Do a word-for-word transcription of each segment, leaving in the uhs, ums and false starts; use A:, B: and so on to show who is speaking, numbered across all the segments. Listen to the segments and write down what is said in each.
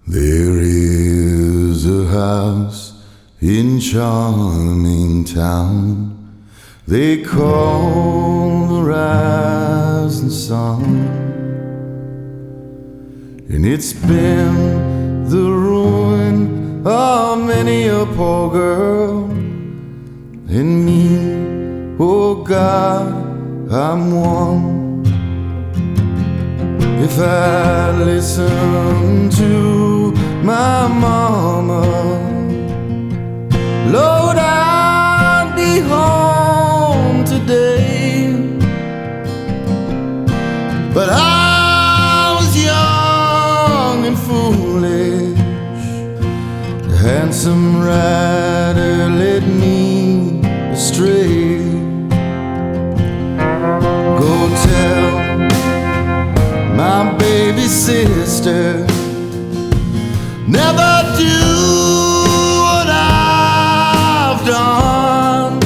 A: There is a house in charming town they call the rising sun, and it's been the ruin of many a poor girl and me. Oh God, I'm one. If I listen to my mama, Lord, I'd be home today. But I was young and foolish. The handsome rider led me astray. Go tell my baby sister, never do what I've done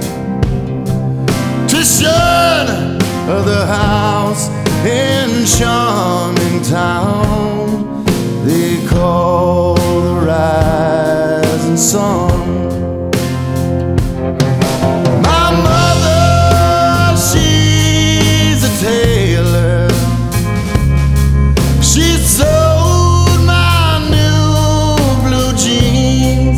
A: to shun the house in charming town they call the rising sun. My mother, she's a tailor. She sewed my new blue jeans.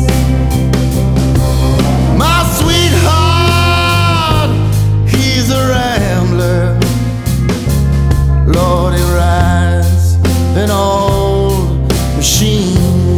A: My sweetheart, he's a rambler. Lord, he rides an old machine.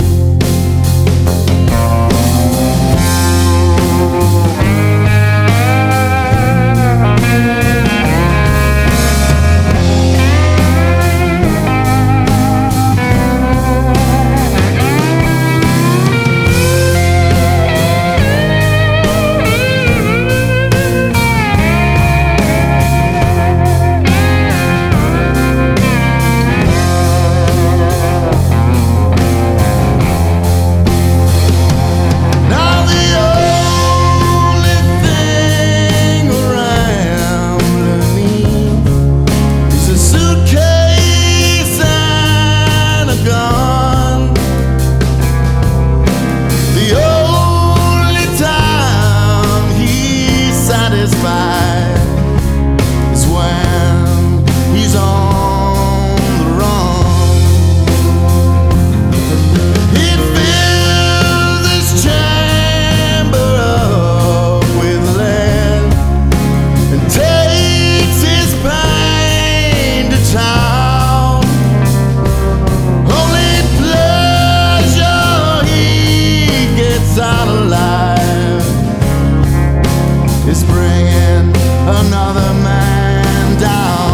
A: It's bringing another man down.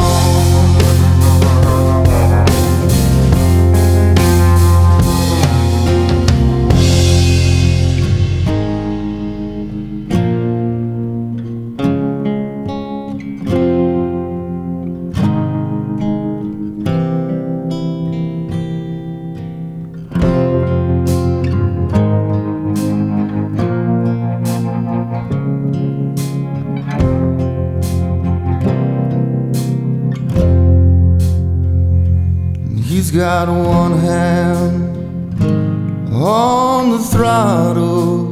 A: He's got one hand on the throttle,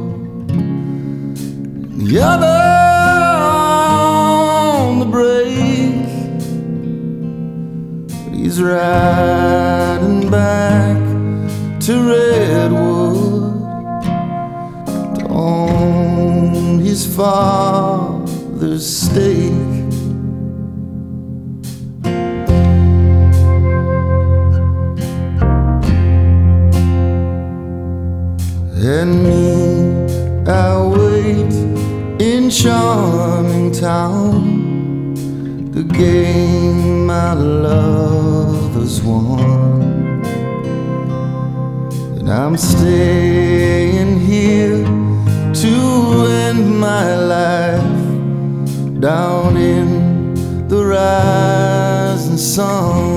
A: the other on the brake. He's riding back to Redwood to own his father's stake. And me, I wait in charming town, the game my love has won. And I'm staying here to end my life down in the rising sun.